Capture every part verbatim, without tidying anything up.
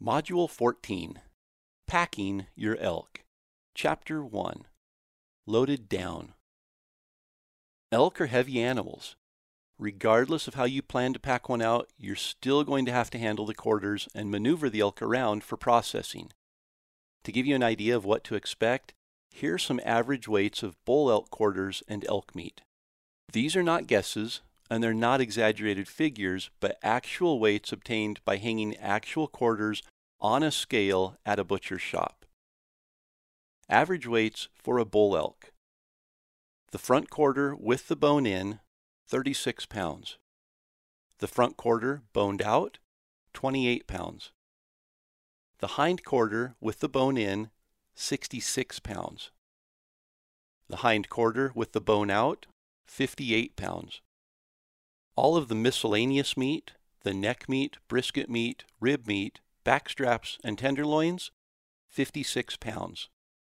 Module fourteen, Packing Your Elk. Chapter one, Loaded Down. Elk are heavy animals. Regardless of how you plan to pack one out, you're still going to have to handle the quarters and maneuver the elk around for processing. To give you an idea of what to expect, here are some average weights of bull elk quarters and elk meat. These are not guesses, and they're not exaggerated figures, but actual weights obtained by hanging actual quarters on a scale at a butcher's shop. Average weights for a bull elk. The front quarter with the bone in, thirty-six pounds. The front quarter boned out, twenty-eight pounds. The hind quarter with the bone in, sixty-six pounds. The hind quarter with the bone out, fifty-eight pounds. All of the miscellaneous meat, the neck meat, brisket meat, rib meat, backstraps, and tenderloins, fifty-six pounds.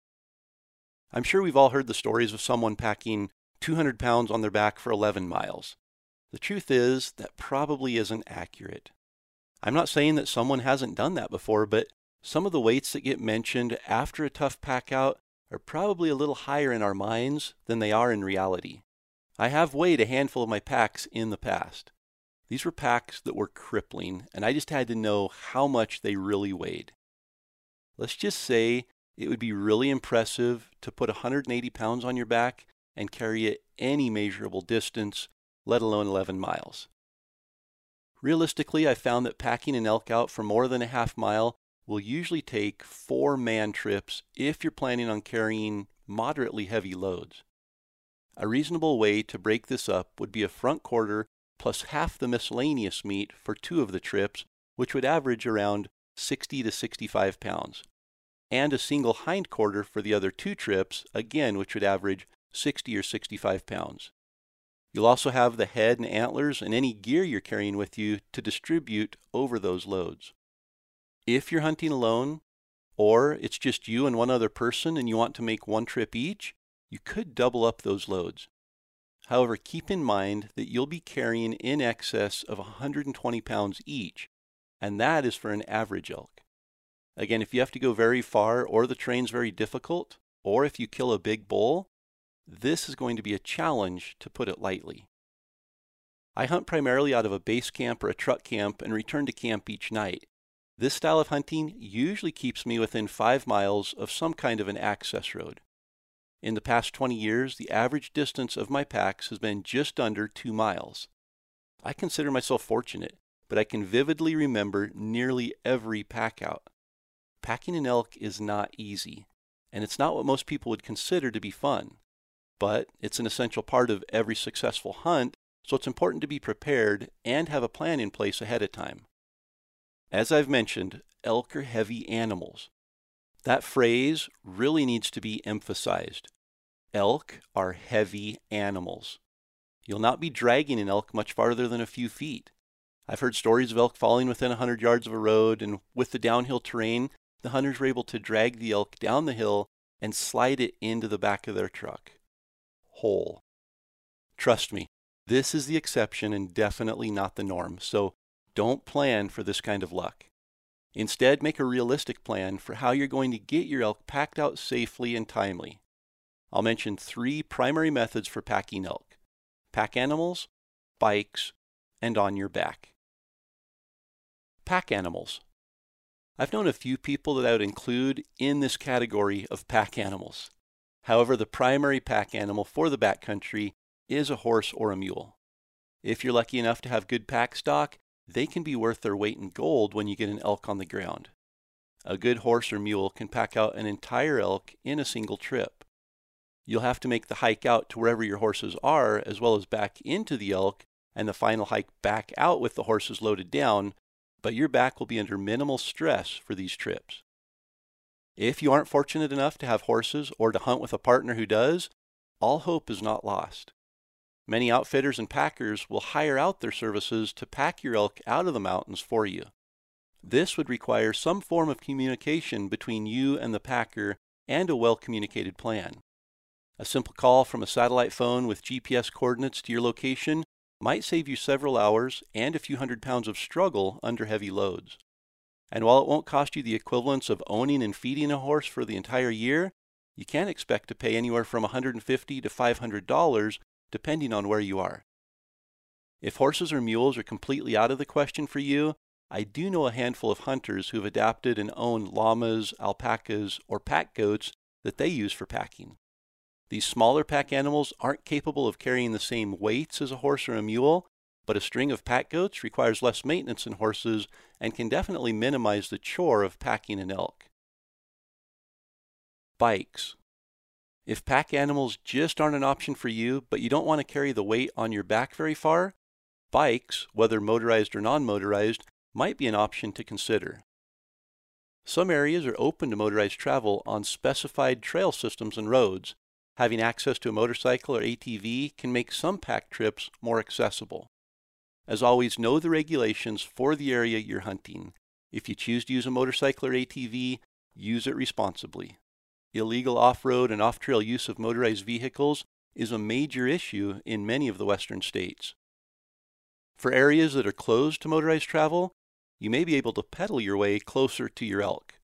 I'm sure we've all heard the stories of someone packing two hundred pounds on their back for eleven miles. The truth is, that probably isn't accurate. I'm not saying that someone hasn't done that before, but some of the weights that get mentioned after a tough pack out are probably a little higher in our minds than they are in reality. I have weighed a handful of my packs in the past. These were packs that were crippling, and I just had to know how much they really weighed. Let's just say it would be really impressive to put one hundred eighty pounds on your back and carry it any measurable distance, let alone eleven miles. Realistically, I found that packing an elk out for more than a half mile will usually take four man trips if you're planning on carrying moderately heavy loads. A reasonable way to break this up would be a front quarter plus half the miscellaneous meat for two of the trips, which would average around sixty to sixty-five pounds, and a single hind quarter for the other two trips, again, which would average sixty or sixty-five pounds. You'll also have the head and antlers and any gear you're carrying with you to distribute over those loads. If you're hunting alone, or it's just you and one other person and you want to make one trip each, you could double up those loads. However, keep in mind that you'll be carrying in excess of one hundred twenty pounds each, and that is for an average elk. Again, if you have to go very far, or the terrain's very difficult, or if you kill a big bull, this is going to be a challenge, to put it lightly. I hunt primarily out of a base camp or a truck camp and return to camp each night. This style of hunting usually keeps me within five miles of some kind of an access road. In the past twenty years, the average distance of my packs has been just under two miles. I consider myself fortunate, but I can vividly remember nearly every pack out. Packing an elk is not easy, and it's not what most people would consider to be fun. But it's an essential part of every successful hunt, so it's important to be prepared and have a plan in place ahead of time. As I've mentioned, elk are heavy animals. That phrase really needs to be emphasized. Elk are heavy animals. You'll not be dragging an elk much farther than a few feet. I've heard stories of elk falling within one hundred yards of a road, and with the downhill terrain, the hunters were able to drag the elk down the hill and slide it into the back of their truck, whole. Trust me, this is the exception and definitely not the norm, so don't plan for this kind of luck. Instead, make a realistic plan for how you're going to get your elk packed out safely and timely. I'll mention three primary methods for packing elk: pack animals, bikes, and on your back. Pack animals. I've known a few people that I would include in this category of pack animals. However, the primary pack animal for the backcountry is a horse or a mule. If you're lucky enough to have good pack stock, they can be worth their weight in gold when you get an elk on the ground. A good horse or mule can pack out an entire elk in a single trip. You'll have to make the hike out to wherever your horses are, as well as back into the elk, and the final hike back out with the horses loaded down, but your back will be under minimal stress for these trips. If you aren't fortunate enough to have horses or to hunt with a partner who does, all hope is not lost. Many outfitters and packers will hire out their services to pack your elk out of the mountains for you. This would require some form of communication between you and the packer and a well-communicated plan. A simple call from a satellite phone with G P S coordinates to your location might save you several hours and a few hundred pounds of struggle under heavy loads. And while it won't cost you the equivalence of owning and feeding a horse for the entire year, you can expect to pay anywhere from one hundred fifty dollars to five hundred dollars depending on where you are. If horses or mules are completely out of the question for you, I do know a handful of hunters who have adapted and owned llamas, alpacas, or pack goats that they use for packing. These smaller pack animals aren't capable of carrying the same weights as a horse or a mule, but a string of pack goats requires less maintenance than horses and can definitely minimize the chore of packing an elk. Bikes. If pack animals just aren't an option for you, but you don't want to carry the weight on your back very far, bikes, whether motorized or non-motorized, might be an option to consider. Some areas are open to motorized travel on specified trail systems and roads. Having access to a motorcycle or A T V can make some pack trips more accessible. As always, know the regulations for the area you're hunting. If you choose to use a motorcycle or A T V, use it responsibly. Illegal off-road and off-trail use of motorized vehicles is a major issue in many of the western states. For areas that are closed to motorized travel, you may be able to pedal your way closer to your elk.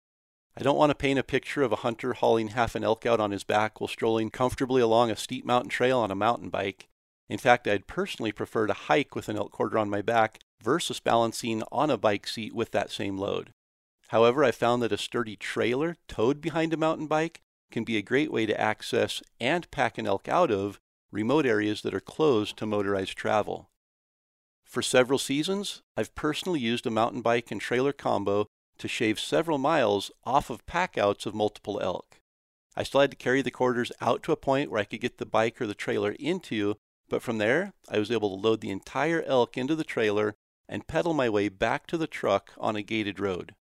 I don't want to paint a picture of a hunter hauling half an elk out on his back while strolling comfortably along a steep mountain trail on a mountain bike. In fact, I'd personally prefer to hike with an elk quarter on my back versus balancing on a bike seat with that same load. However, I found that a sturdy trailer towed behind a mountain bike can be a great way to access and pack an elk out of remote areas that are closed to motorized travel. For several seasons, I've personally used a mountain bike and trailer combo to shave several miles off of packouts of multiple elk. I still had to carry the quarters out to a point where I could get the bike or the trailer into, but from there, I was able to load the entire elk into the trailer and pedal my way back to the truck on a gated road.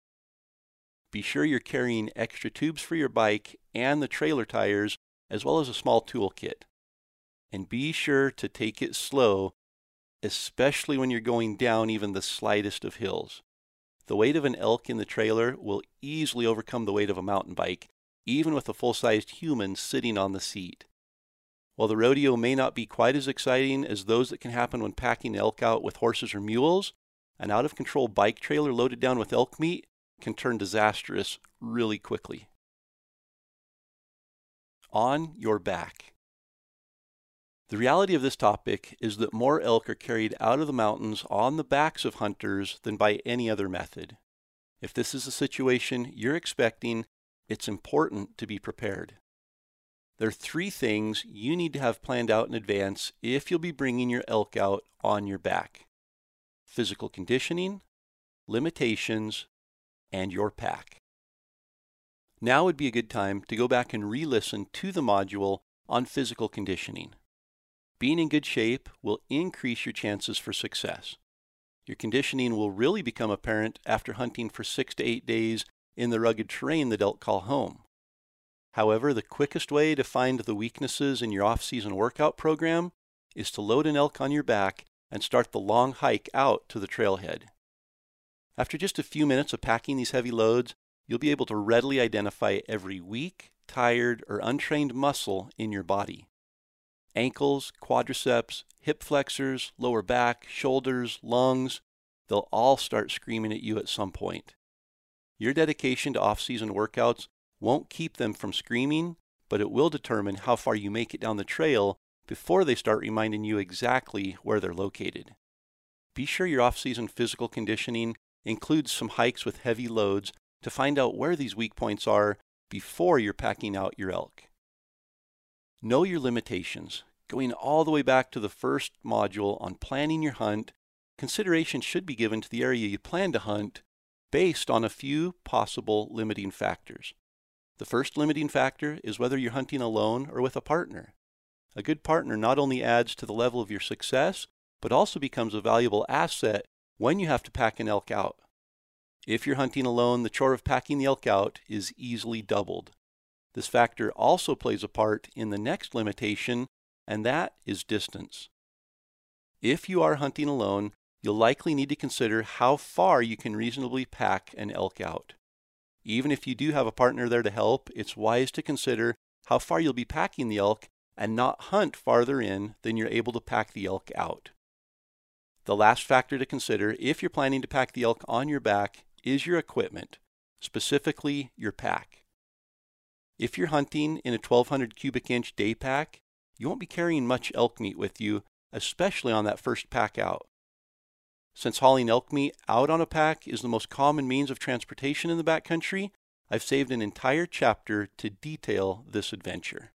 Be sure you're carrying extra tubes for your bike and the trailer tires, as well as a small toolkit. And be sure to take it slow, especially when you're going down even the slightest of hills. The weight of an elk in the trailer will easily overcome the weight of a mountain bike, even with a full-sized human sitting on the seat. While the rodeo may not be quite as exciting as those that can happen when packing elk out with horses or mules, an out-of-control bike trailer loaded down with elk meat can turn disastrous really quickly. On your back. The reality of this topic is that more elk are carried out of the mountains on the backs of hunters than by any other method. If this is a situation you're expecting, it's important to be prepared. There are three things you need to have planned out in advance if you'll be bringing your elk out on your back: physical conditioning, limitations, and your pack. Now would be a good time to go back and re-listen to the module on physical conditioning. Being in good shape will increase your chances for success. Your conditioning will really become apparent after hunting for six to eight days in the rugged terrain that elk call home. However, the quickest way to find the weaknesses in your off-season workout program is to load an elk on your back and start the long hike out to the trailhead. After just a few minutes of packing these heavy loads, you'll be able to readily identify every weak, tired, or untrained muscle in your body. Ankles, quadriceps, hip flexors, lower back, shoulders, lungs, they'll all start screaming at you at some point. Your dedication to off-season workouts won't keep them from screaming, but it will determine how far you make it down the trail before they start reminding you exactly where they're located. Be sure your off-season physical conditioning includes some hikes with heavy loads to find out where these weak points are before you're packing out your elk. Know your limitations. Going all the way back to the first module on planning your hunt, consideration should be given to the area you plan to hunt based on a few possible limiting factors. The first limiting factor is whether you're hunting alone or with a partner. A good partner not only adds to the level of your success, but also becomes a valuable asset when you have to pack an elk out. If you're hunting alone, the chore of packing the elk out is easily doubled. This factor also plays a part in the next limitation, and that is distance. If you are hunting alone, you'll likely need to consider how far you can reasonably pack an elk out. Even if you do have a partner there to help, it's wise to consider how far you'll be packing the elk and not hunt farther in than you're able to pack the elk out. The last factor to consider if you're planning to pack the elk on your back is your equipment, specifically your pack. If you're hunting in a twelve hundred cubic inch day pack, you won't be carrying much elk meat with you, especially on that first pack out. Since hauling elk meat out on a pack is the most common means of transportation in the backcountry, I've saved an entire chapter to detail this adventure.